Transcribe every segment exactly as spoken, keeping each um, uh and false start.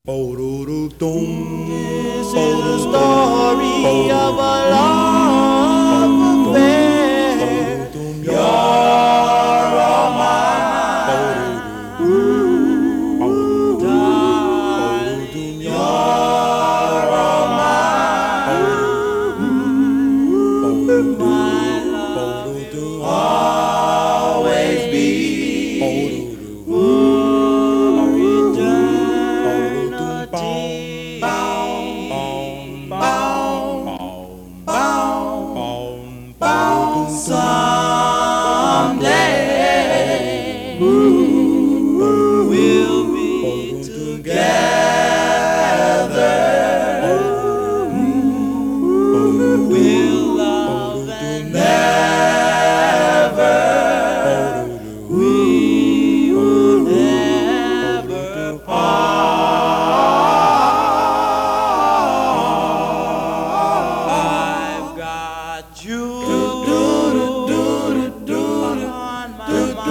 This is the story of a love affair. You're all mine, ooh, darling. You're all mine, ooh, my love will always be. Ooh, eternity. Someday we'll be together. We'll love and never. We will never part. I've got you on my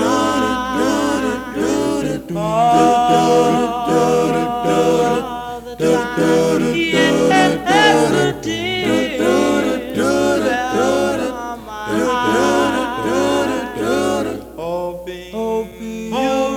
mind all the time. Yesterday on my mind, hoping, hoping you'll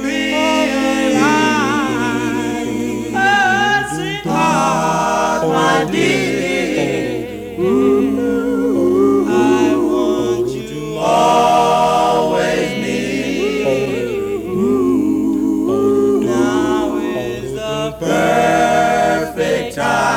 realize, sweetheart, my dear, ooh, I want you always near. Now is the perfect time.